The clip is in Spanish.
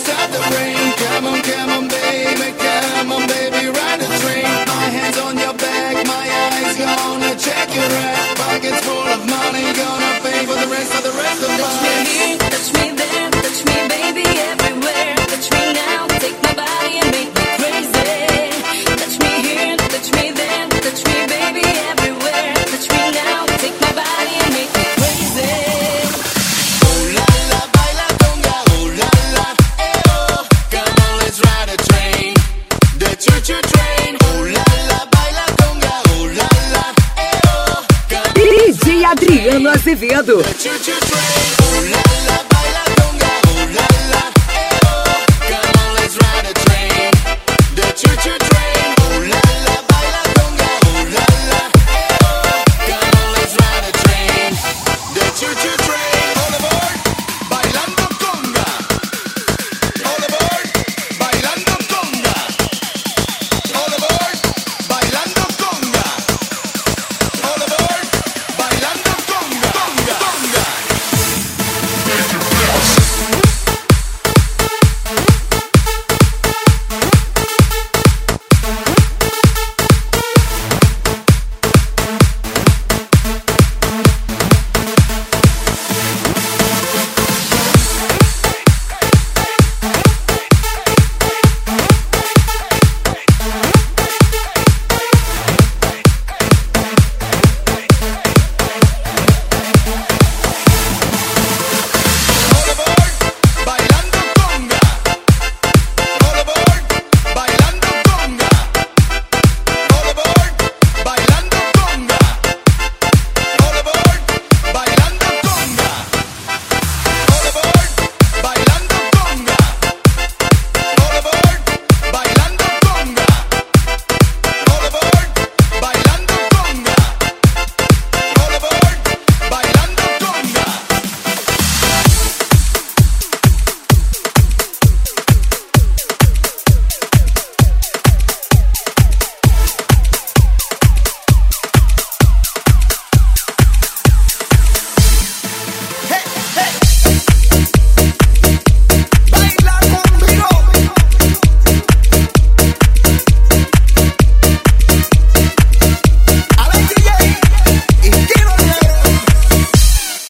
stop the rain. Come on, baby, come on, baby, ride the train. My hands on your back, my eyes gonna check your act. Pockets full of money, gonna pay for the rest of the Touch me here, touch me there, touch me baby everywhere. Touch me now, take my body and make me crazy. Touch me here, touch me there, touch me baby everywhere. Touch me now, take my body and make me crazy. Oh la la, baila conga, oh la la, eh oh. Come on, let's ride a train, the choo-choo train. Oh la la, baila conga, oh la la, eh oh. DJ Adriano Azevedo. The choo-choo train, oh la